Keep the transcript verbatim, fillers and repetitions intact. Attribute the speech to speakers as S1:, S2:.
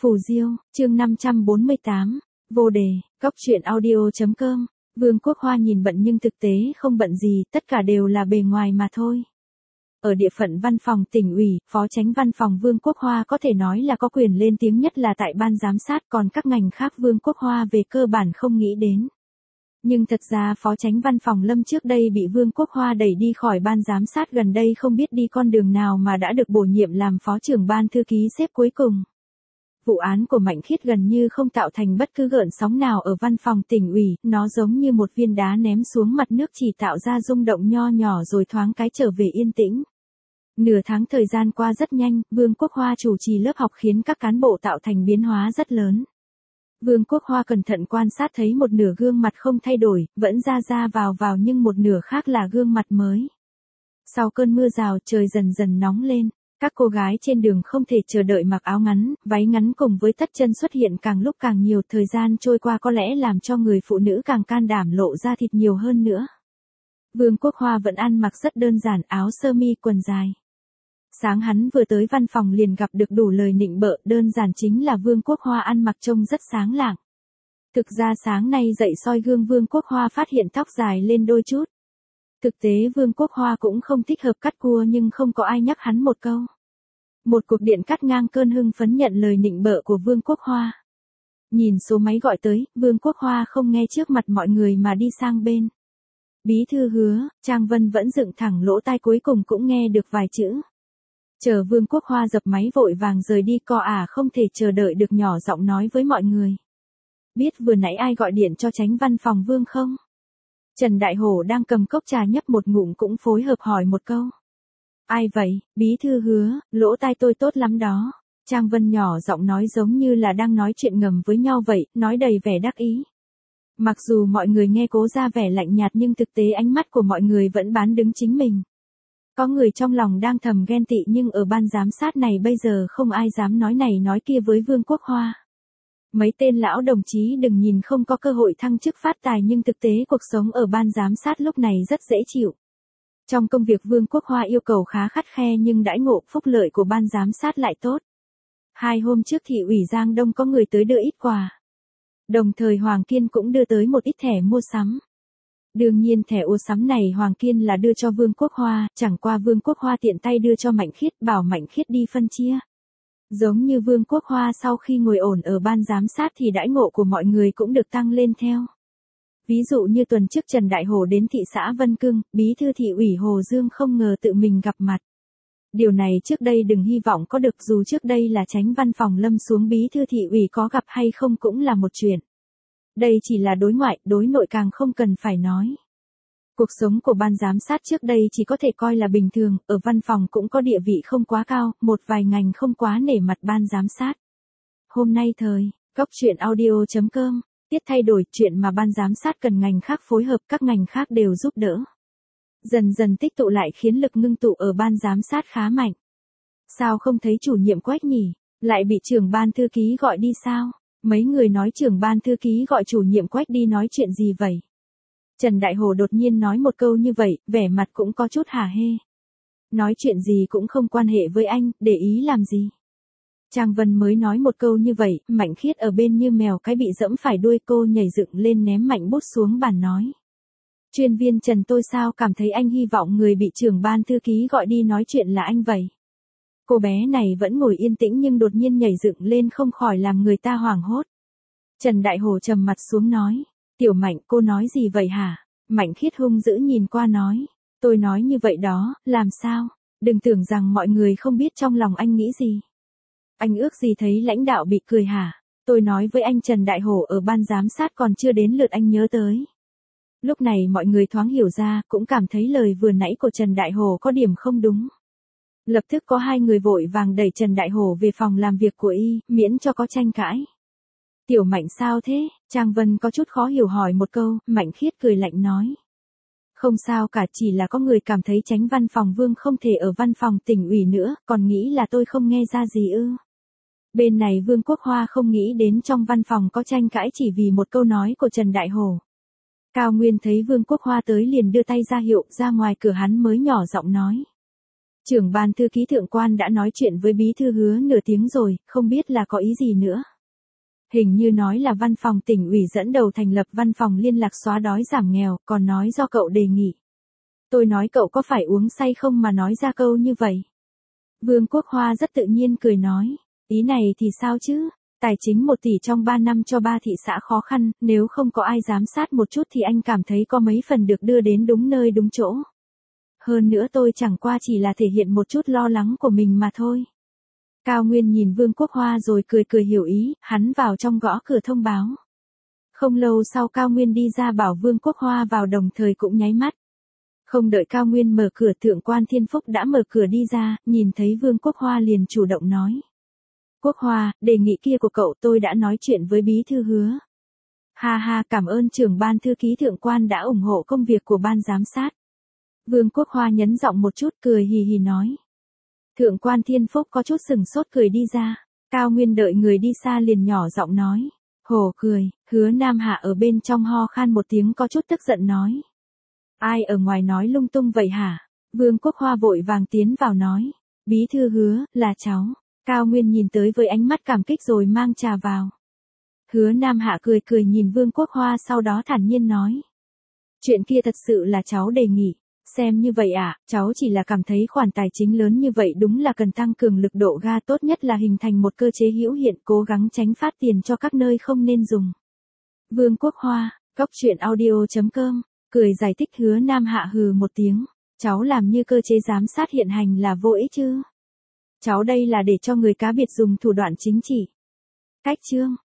S1: Phù Diêu, chương năm trăm bốn mươi tám, vô đề, góc truyện audio.com. Vương Quốc Hoa nhìn bận nhưng thực tế không bận gì, tất cả đều là bề ngoài mà thôi. Ở địa phận văn phòng tỉnh ủy, phó chánh văn phòng Vương Quốc Hoa có thể nói là có quyền lên tiếng nhất là tại ban giám sát, còn các ngành khác Vương Quốc Hoa về cơ bản không nghĩ đến. Nhưng thật ra phó chánh văn phòng Lâm trước đây bị Vương Quốc Hoa đẩy đi khỏi ban giám sát, gần đây không biết đi con đường nào mà đã được bổ nhiệm làm phó trưởng ban thư ký xếp cuối cùng. Vụ án của Mạnh Khiết gần như không tạo thành bất cứ gợn sóng nào ở văn phòng tỉnh ủy, nó giống như một viên đá ném xuống mặt nước chỉ tạo ra rung động nho nhỏ rồi thoáng cái trở về yên tĩnh. Nửa tháng thời gian qua rất nhanh, Vương Quốc Hoa chủ trì lớp học khiến các cán bộ tạo thành biến hóa rất lớn. Vương Quốc Hoa cẩn thận quan sát thấy một nửa gương mặt không thay đổi, vẫn ra ra vào vào nhưng một nửa khác là gương mặt mới. Sau cơn mưa rào trời dần dần nóng lên. Các cô gái trên đường không thể chờ đợi mặc áo ngắn, váy ngắn cùng với tất chân xuất hiện càng lúc càng nhiều, thời gian trôi qua có lẽ làm cho người phụ nữ càng can đảm lộ ra thịt nhiều hơn nữa. Vương Quốc Hoa vẫn ăn mặc rất đơn giản, áo sơ mi quần dài. Sáng hắn vừa tới văn phòng liền gặp được đủ lời nịnh bợ, đơn giản chính là Vương Quốc Hoa ăn mặc trông rất sáng lạng. Thực ra sáng nay dậy soi gương Vương Quốc Hoa phát hiện tóc dài lên đôi chút. Thực tế Vương Quốc Hoa cũng không thích hợp cắt cua nhưng không có ai nhắc hắn một câu. Một cuộc điện cắt ngang cơn hưng phấn nhận lời nịnh bợ của Vương Quốc Hoa. Nhìn số máy gọi tới, Vương Quốc Hoa không nghe trước mặt mọi người mà đi sang bên. Bí thư Hứa, Trang Vân vẫn dựng thẳng lỗ tai cuối cùng cũng nghe được vài chữ. Chờ Vương Quốc Hoa dập máy vội vàng rời đi, co ả không thể chờ đợi được nhỏ giọng nói với mọi người. Biết vừa nãy ai gọi điện cho chánh văn phòng Vương không? Trần Đại Hổ đang cầm cốc trà nhấp một ngụm cũng phối hợp hỏi một câu. Ai vậy, bí thư Hứa, lỗ tai tôi tốt lắm đó. Trang Vân nhỏ giọng nói giống như là đang nói chuyện ngầm với nhau vậy, nói đầy vẻ đắc ý. Mặc dù mọi người nghe cố ra vẻ lạnh nhạt nhưng thực tế ánh mắt của mọi người vẫn bán đứng chính mình. Có người trong lòng đang thầm ghen tị nhưng ở ban giám sát này bây giờ không ai dám nói này nói kia với Vương Quốc Hoa. Mấy tên lão đồng chí đừng nhìn không có cơ hội thăng chức phát tài nhưng thực tế cuộc sống ở ban giám sát lúc này rất dễ chịu. Trong công việc Vương Quốc Hoa yêu cầu khá khắt khe nhưng đãi ngộ phúc lợi của ban giám sát lại tốt. Hai hôm trước thị ủy Giang Đông có người tới đưa ít quà. Đồng thời Hoàng Kiên cũng đưa tới một ít thẻ mua sắm. Đương nhiên thẻ mua sắm này Hoàng Kiên là đưa cho Vương Quốc Hoa, chẳng qua Vương Quốc Hoa tiện tay đưa cho Mạnh Khiết bảo Mạnh Khiết đi phân chia. Giống như Vương Quốc Hoa sau khi ngồi ổn ở ban giám sát thì đãi ngộ của mọi người cũng được tăng lên theo. Ví dụ như tuần trước Trần Đại Hổ đến thị xã Vân Cưng, bí thư thị ủy Hồ Dương không ngờ tự mình gặp mặt. Điều này trước đây đừng hy vọng có được, dù trước đây là chánh văn phòng Lâm xuống bí thư thị ủy có gặp hay không cũng là một chuyện. Đây chỉ là đối ngoại, đối nội càng không cần phải nói. Cuộc sống của ban giám sát trước đây chỉ có thể coi là bình thường, ở văn phòng cũng có địa vị không quá cao, một vài ngành không quá nể mặt ban giám sát. Hôm nay thời, góc truyện audio.com, tiết thay đổi, chuyện mà ban giám sát cần ngành khác phối hợp, các ngành khác đều giúp đỡ. Dần dần tích tụ lại khiến lực ngưng tụ ở ban giám sát khá mạnh. Sao không thấy chủ nhiệm Quách nhỉ, lại bị trưởng ban thư ký gọi đi sao? Mấy người nói trưởng ban thư ký gọi chủ nhiệm Quách đi nói chuyện gì vậy? Trần Đại Hổ đột nhiên nói một câu như vậy, vẻ mặt cũng có chút hả hê. Nói chuyện gì cũng không quan hệ với anh, để ý làm gì? Trang Vân mới nói một câu như vậy, Mạnh Khiết ở bên như mèo cái bị dẫm phải đuôi, cô nhảy dựng lên ném mạnh bút xuống bàn nói. Chuyên viên Trần tôi sao cảm thấy anh hy vọng người bị trưởng ban thư ký gọi đi nói chuyện là anh vậy? Cô bé này vẫn ngồi yên tĩnh nhưng đột nhiên nhảy dựng lên không khỏi làm người ta hoảng hốt. Trần Đại Hổ trầm mặt xuống nói. Tiểu Mạnh, cô nói gì vậy hả? Mạnh Khiết hung dữ nhìn qua nói. Tôi nói như vậy đó, làm sao? Đừng tưởng rằng mọi người không biết trong lòng anh nghĩ gì. Anh ước gì thấy lãnh đạo bị cười hả? Tôi nói với anh Trần Đại Hổ ở ban giám sát còn chưa đến lượt anh nhớ tới. Lúc này mọi người thoáng hiểu ra, cũng cảm thấy lời vừa nãy của Trần Đại Hổ có điểm không đúng. Lập tức có hai người vội vàng đẩy Trần Đại Hổ về phòng làm việc của y, miễn cho có tranh cãi. Tiểu Mạnh sao thế? Trang Vân có chút khó hiểu hỏi một câu, Mạnh Khiết cười lạnh nói. Không sao cả, chỉ là có người cảm thấy chánh văn phòng Vương không thể ở văn phòng tỉnh ủy nữa, còn nghĩ là tôi không nghe ra gì ư. Bên này Vương Quốc Hoa không nghĩ đến trong văn phòng có tranh cãi chỉ vì một câu nói của Trần Đại Hổ. Cao Nguyên thấy Vương Quốc Hoa tới liền đưa tay ra hiệu, ra ngoài cửa hắn mới nhỏ giọng nói. Trưởng ban thư ký thượng quan đã nói chuyện với bí thư Hứa nửa tiếng rồi, không biết là có ý gì nữa. Hình như nói là văn phòng tỉnh ủy dẫn đầu thành lập văn phòng liên lạc xóa đói giảm nghèo, còn nói do cậu đề nghị. Tôi nói cậu có phải uống say không mà nói ra câu như vậy. Vương Quốc Hoa rất tự nhiên cười nói, ý này thì sao chứ, tài chính một tỷ trong ba năm cho ba thị xã khó khăn, nếu không có ai giám sát một chút thì anh cảm thấy có mấy phần được đưa đến đúng nơi đúng chỗ. Hơn nữa tôi chẳng qua chỉ là thể hiện một chút lo lắng của mình mà thôi. Cao Nguyên nhìn Vương Quốc Hoa rồi cười cười hiểu ý, hắn vào trong gõ cửa thông báo. Không lâu sau Cao Nguyên đi ra bảo Vương Quốc Hoa vào đồng thời cũng nháy mắt. Không đợi Cao Nguyên mở cửa thượng quan Thiên Phúc đã mở cửa đi ra, nhìn thấy Vương Quốc Hoa liền chủ động nói. Quốc Hoa, đề nghị kia của cậu tôi đã nói chuyện với bí thư Hứa. Ha ha, cảm ơn trưởng ban thư ký thượng quan đã ủng hộ công việc của ban giám sát. Vương Quốc Hoa nhấn giọng một chút cười hì hì nói. Thượng quan Thiên Phúc có chút sừng sốt cười đi ra. Cao Nguyên đợi người đi xa liền nhỏ giọng nói. Hồ cười, Hứa Nam Hạ ở bên trong ho khan một tiếng có chút tức giận nói. Ai ở ngoài nói lung tung vậy hả? Vương Quốc Hoa vội vàng tiến vào nói. Bí thư Hứa, là cháu. Cao Nguyên nhìn tới với ánh mắt cảm kích rồi mang trà vào. Hứa Nam Hạ cười cười nhìn Vương Quốc Hoa sau đó thản nhiên nói. Chuyện kia thật sự là cháu đề nghị. Xem như vậy à, cháu chỉ là cảm thấy khoản tài chính lớn như vậy đúng là cần tăng cường lực độ ga, tốt nhất là hình thành một cơ chế hữu hiện, cố gắng tránh phát tiền cho các nơi không nên dùng. Vương Quốc Hoa, cóc truyện audio chấm com, cười giải thích. Hứa Nam Hạ hừ một tiếng, cháu làm như cơ chế giám sát hiện hành là vô ích chứ. Cháu đây là để cho người cá biệt dùng thủ đoạn chính trị. Cách chương